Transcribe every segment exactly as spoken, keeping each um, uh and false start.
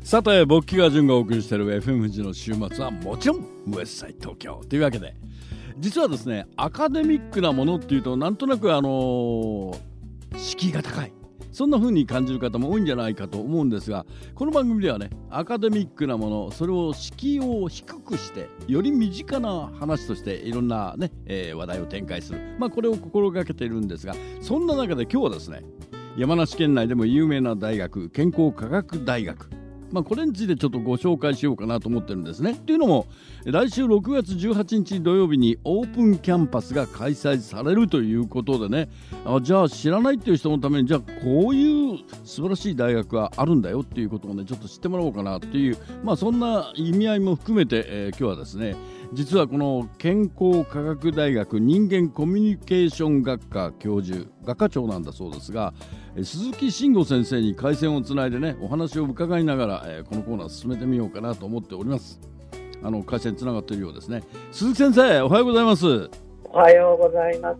さて僕木川淳がお送りしている エフエム 富士の週末はもちろんウエストサイド東京というわけで、実はですねアカデミックなものっていうとなんとなくあのー、敷居が高い、そんな風に感じる方も多いんじゃないかと思うんですが、この番組ではねアカデミックなもの、それを敷居を低くしてより身近な話としていろんなね、えー、話題を展開する、まあこれを心がけているんですが、そんな中で今日はですね山梨県内でも有名な大学、健康科学大学、まあ、これについてちょっとご紹介しようかなと思ってるんですね。というのも来週ろくがつじゅうはちにち土曜日にオープンキャンパスが開催されるということでね、あじゃあ知らないっていう人のためにじゃあこういう素晴らしい大学があるんだよっていうことをねちょっと知ってもらおうかなっていう、まあそんな意味合いも含めて、えー、今日はですね実はこの健康科学大学人間コミュニケーション学科教授学科長なんだそうですが、鈴木慎吾先生に回線をつないでねお話を伺いながら、えー、このコーナー進めてみようかなと思っております。あの回線つながっているようですね。鈴木先生おはようございます。 おはようございます。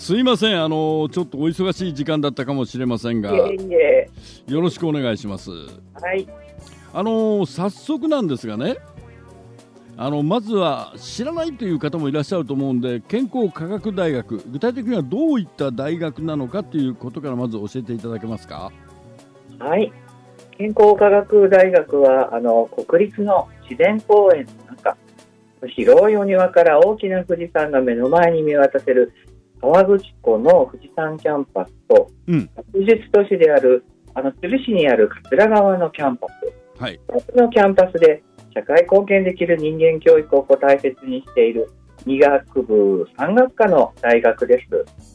すいません、あのちょっとお忙しい時間だったかもしれませんが、 いえいえよろしくお願いします。 はい。 あの早速なんですがね、あのまずは知らないという方もいらっしゃると思うんで、健康科学大学、具体的にはどういった大学なのかということからまず教えていただけますか。 はい。健康科学大学はあの国立の自然公園の中、広いお庭から大きな富士山が目の前に見渡せる河口湖の富士山キャンパスと、うん、学術都市であるあの鶴市にある桂川のキャンパス、はい、ふたつのキャンパスで社会貢献できる人間教育を大切にしている医学部さん学科の大学です、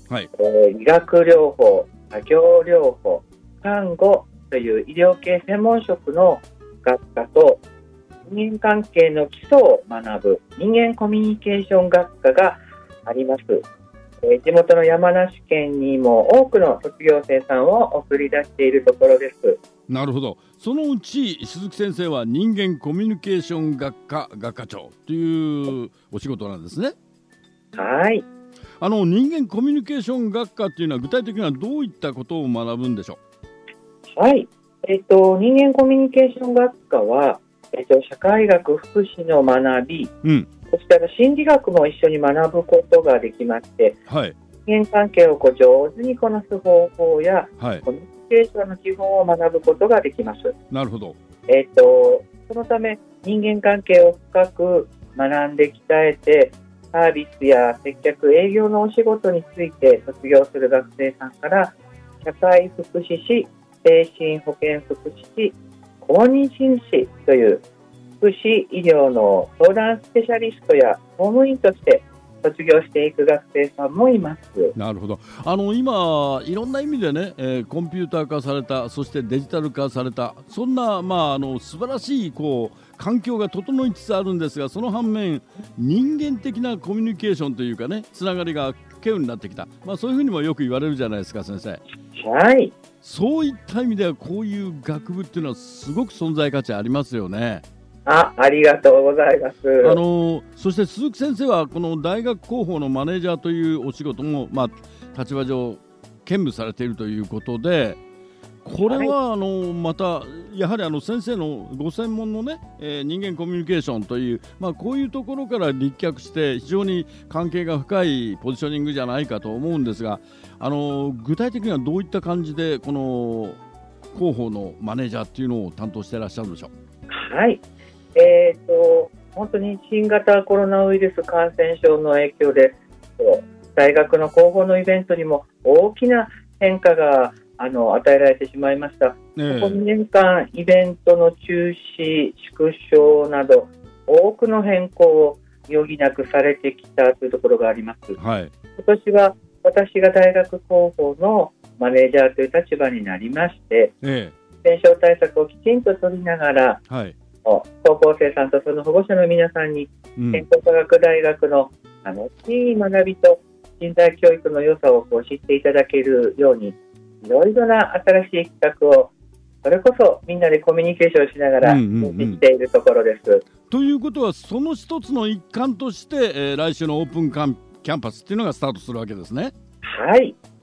はい。えー、医学療法、作業療法、看護という医療系専門職の学科と、人間関係の基礎を学ぶ人間コミュニケーション学科があります。えー、地元の山梨県にも多くの卒業生さんを送り出しているところです。 なるほど。そのうち鈴木先生は人間コミュニケーション学科学科長というお仕事なんですね。 はい。 あの人間コミュニケーション学科っていうのは具体的にはどういったことを学ぶんでしょう。はい。えっと人間コミュニケーション学科は、えっと、社会学福祉の学び、うん、そしてあの心理学も一緒に学ぶことができまして、はい、人間関係をこう上手にこなす方法や、はい、コミュニケーションの基本を学ぶことができます。 なるほど。 えっと、そのため人間関係を深く学んで鍛えて、サービスや接客営業のお仕事について卒業する学生さんから社会福祉士、精神保健福祉士、公認心士という福祉医療の相談スペシャリストや公務員として卒業していく学生さんもいます。 なるほど。あの今いろんな意味でね、えー、コンピューター化された、そしてデジタル化された、そんな、まあ、あの素晴らしいこう環境が整いつつあるんですが、その反面人間的なコミュニケーションというかね、つながりが稀有になってきた、まあ、そういうふうにもよく言われるじゃないですか先生。 はい。 そういった意味ではこういう学部っていうのはすごく存在価値ありますよね。 あ、ありがとうございます。 あのそして鈴木先生はこの大学広報のマネージャーというお仕事も、まあ、立場上兼務されているということで、これは、はい、あのまたやはりあの先生のご専門のね、えー、人間コミュニケーションという、まあ、こういうところから立脚して非常に関係が深いポジショニングじゃないかと思うんですが、あの具体的にはどういった感じでこの広報のマネージャーっていうのを担当していらっしゃるんでしょう。 はい。えーと、本当に新型コロナウイルス感染症の影響で大学の広報のイベントにも大きな変化があの与えられてしまいました。ええ、ここにねんかんイベントの中止、縮小など多くの変更を余儀なくされてきたというところがあります。はい、今年は私が大学広報のマネージャーという立場になりまして、ええ、感染症対策をきちんと取りながら、はい、高校生さんとその保護者の皆さんに、うん、健康科学大学の楽しい学びと人材教育の良さをこう知っていただけるように、いろいろな新しい企画をそれこそみんなでコミュニケーションしながら実施しているところです。うんうんうん、 ということはその一つの一環として、えー、来週のオープンキャンパスっていうのがスタートするわけですね。 はい。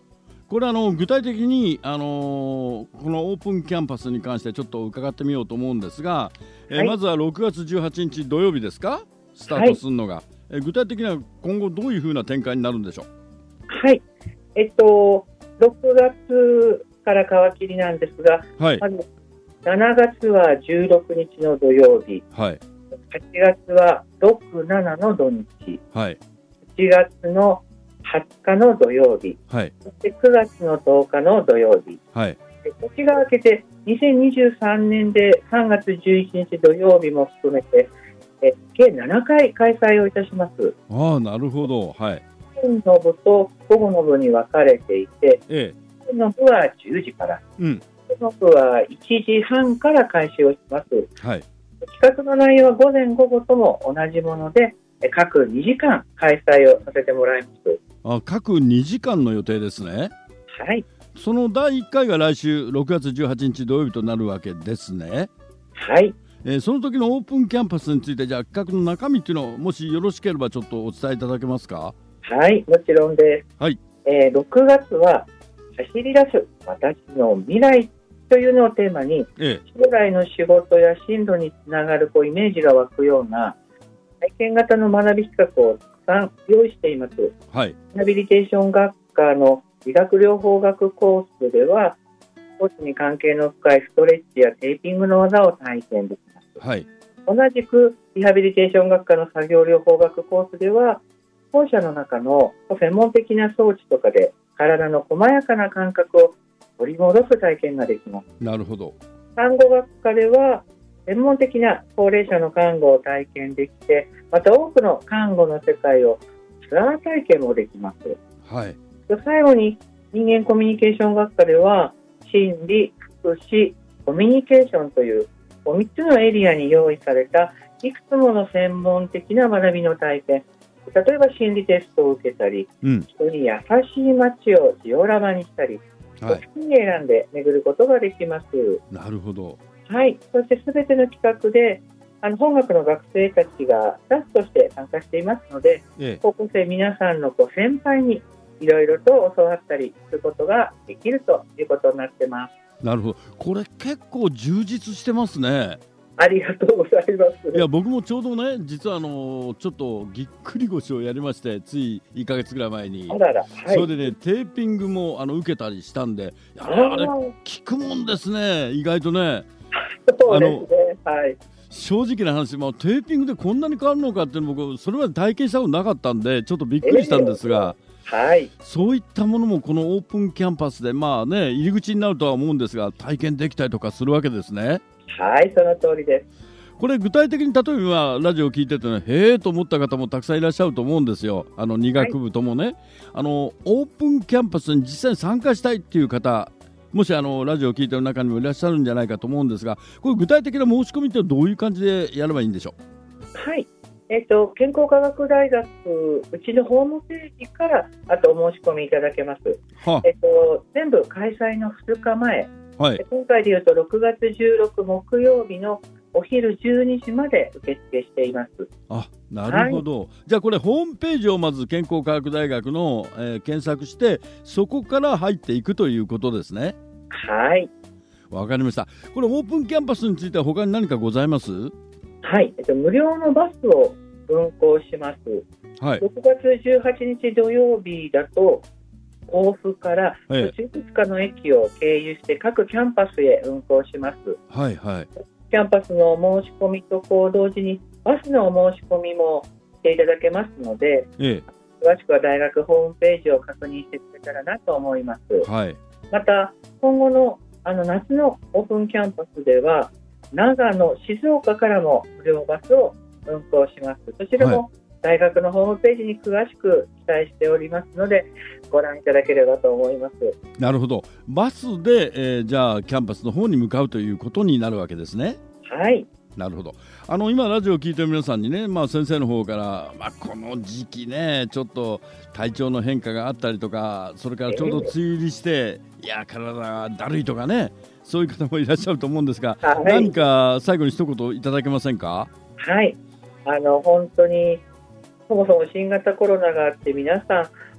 これあの具体的に、あのーこのオープンキャンパスに関してちょっと伺ってみようと思うんですが、えーはいまずはろくがつじゅうはちにち土曜日ですか、スタートするのが、えー具体的には今後どういうふうな展開になるんでしょう。 はい。えっと、ろくがつから皮切りなんですが、 はいまずしちがつはじゅうろくにちの土曜日、 はいはちがつはろく、しちの土日、 はいしちがつのはつかの土曜日、 はいそしてくがつのとおかの土曜日、 はいで年が明けてにせんにじゅうさんねんでさんがつじゅういちにち土曜日も含めてえ計ななかい開催をいたします。 ああ、なるほど。はい。 夜の部と午後の部に分かれていて、 ええ夜の部はじゅうじから、 うん夜の部はいちじはんから開始をします。 はい企画の内容は午前午後とも同じもので、え各にじかん開催をさせてもらいます。 あ、各にじかんの予定ですね。 はい。 そのだいいっかいが来週ろくがつじゅうはちにち土曜日となるわけですね。 はい。 えーその時のオープンキャンパスについて、じゃあ企画の中身っていうのをもしよろしければちょっとお伝えいただけますか。 はい、もちろんです。 はいえーろくがつは走り出す私の未来というのをテーマに、 ええ将来の仕事や進路につながるこうイメージが湧くような体験型の学び企画をたくさん用意しています。 はいリハビリテーション学科の理学療法学コースでは、スポーツに関係の深いストレッチやテーピングの技を体験できます。 はい同じくリハビリテーション学科の作業療法学コースでは、校舎の中の専門的な装置とかで体の細やかな感覚を取り戻す体験ができます。 なるほど。 看護学科では専門的な高齢者の看護を体験できて、また多くの看護の世界をツアー体験もできます。 はい最後に人間コミュニケーション学科では心理、福祉、コミュニケーションというみっつのエリアに用意されたいくつもの専門的な学びの体験、例えば心理テストを受けたり、 うん人に優しい街をジオラマにしたり、 はい好きに選んで巡ることができます。 なるほど。 はい、そしてすべての企画であの本学の学生たちがスタッフとして参加していますので、 ええ高校生皆さんのこう先輩にいろいろと教わったりすることができるということになってます。 なるほど。これ結構充実してますね。 ありがとうございます。 いや僕もちょうどね、実はあのちょっとぎっくり腰をやりまして、ついいっかげつぐらい前に、 あらら、はい、 それでねテーピングもあの受けたりしたんで、いやあれ効くもんですね、意外とね。 そうですね、はい、 正直な話、まあ、テーピングでこんなに変わるのかっていうの僕それまで体験したことなかったんでちょっとびっくりしたんですが、 えーはい、 そういったものもこのオープンキャンパスでまあね入り口になるとは思うんですが、体験できたりとかするわけですね。 はい、その通りです。 これ具体的に例えば今ラジオを聞いててね、へえと思った方もたくさんいらっしゃると思うんですよ。あのに学部ともね、はい、あのオープンキャンパスに実際に参加したいっていう方、もしあのラジオを聞いてる中にもいらっしゃるんじゃないかと思うんですが、これ具体的な申し込みってどういう感じでやればいいんでしょう。はい、えーと、健康科学大学うちのホームページからあとお申し込みいただけます。はえーと、全部開催のふつかまえ、はい、今回でいうとろくがつじゅうろく木曜日のお昼じゅうにじまで受付しています。 あ、なるほど、はい、じゃあこれホームページをまず健康科学大学の、えー、検索してそこから入っていくということですね。 はい、 わかりました。これオープンキャンパスについては他に何かございます？ はい、えっと、無料のバスを運行します。はい、ろくがつじゅうはちにち土曜日だと甲府から途中いくつかの駅を経由して各キャンパスへ運行します。 はいはい。 キャンパスの申し込みとこう同時にバスのお申し込みもしていただけますので、ええ、詳しくは大学ホームページを確認してくれたらなと思います。はい、また今後のあの夏のオープンキャンパスでは長野、静岡からも無料バスを運行します。そちらも大学のホームページに詳しく記載しておりますのでご覧いただければと思います。 なるほど。バスで、えー、じゃあキャンパスの方に向かうということになるわけですね。 はい、 なるほど。あの今ラジオを聞いてる皆さんにね、まあ、先生の方から、まあ、この時期ねちょっと体調の変化があったりとか、それからちょうど梅雨入りして、えー、いや体がだるいとかね、そういう方もいらっしゃると思うんですが、はい、何か最後に一言いただけませんか？ はい、あの本当にそもそも新型コロナがあって皆さん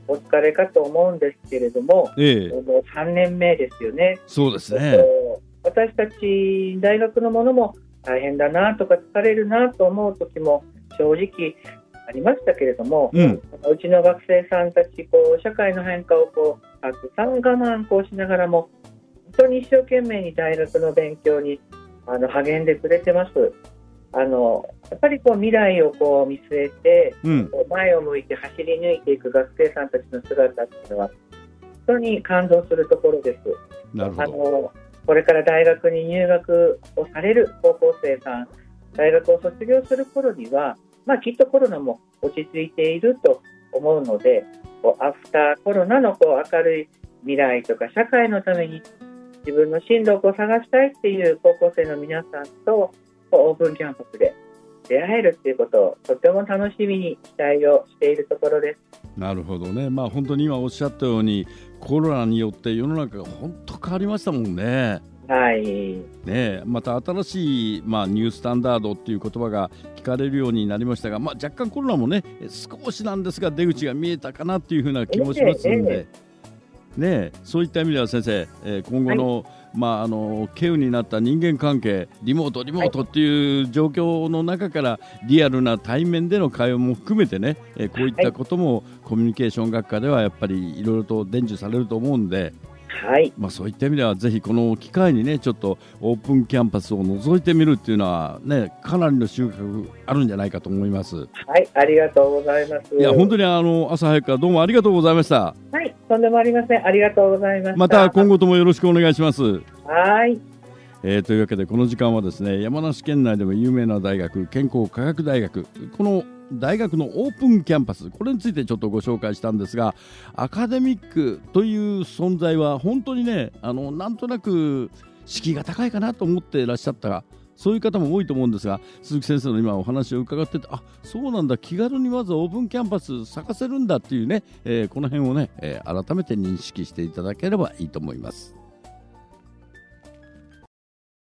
お疲れかと思うんですけれども、 ええ、 もうさんねんめですよね。 そうですね。 私たち大学のものも大変だなとか疲れるなと思う時も正直ありましたけれども、 うん、 うちの学生さんたちこう社会の変化をこうたくさん我慢こうしながらも本当に一生懸命に大学の勉強にあの励んでくれてます。あのやっぱりこう未来をこう見据えて、うん、前を向いて走り抜いていく学生さんたちの姿っていうのは本当に感動するところです。 なるほど。 あのこれから大学に入学をされる高校生さん、大学を卒業する頃には、まあ、きっとコロナも落ち着いていると思うので、こうアフターコロナのこう明るい未来とか社会のために自分の進路を探したいっていう高校生の皆さんとオープンキャンパスで出会えるっていうことをとても楽しみに期待をしているところです。 なるほどね。まあ本当に今おっしゃったようにコロナによって世の中が本当変わりましたもんね。 はいね、また新しい、まあ、ニュースタンダードっていう言葉が聞かれるようになりましたが、まあ、若干コロナもね少しなんですが出口が見えたかなっていうふうな気もしますので、えーえーね、そういった意味では先生、えー、今後の、はい、まあ、あの稀有になった人間関係リモートリモートっていう状況の中からリアルな対面での会話も含めてね、えー、こういったこともコミュニケーション学科ではやっぱりいろいろと伝授されると思うんで、 はい、 まあ、そういった意味ではぜひこの機会にねちょっとオープンキャンパスを覗いてみるっていうのはねかなりの収穫あるんじゃないかと思います。 はい、ありがとうございます。 いや本当にあの朝早くからどうもありがとうございました。 はい、とんでもありません。ありがとうございました。 また今後ともよろしくお願いします。 はい、 えー、というわけでこの時間はですね山梨県内でも有名な大学健康科学大学この大学のオープンキャンパスこれについてちょっとご紹介したんですがアカデミックという存在は本当にねあのなんとなく敷居が高いかなと思っていらっしゃったそういう方も多いと思うんですが鈴木先生の今お話を伺っててあそうなんだ気軽にまずオープンキャンパス咲かせるんだっていうね、えー、この辺をね、えー、改めて認識していただければいいと思います。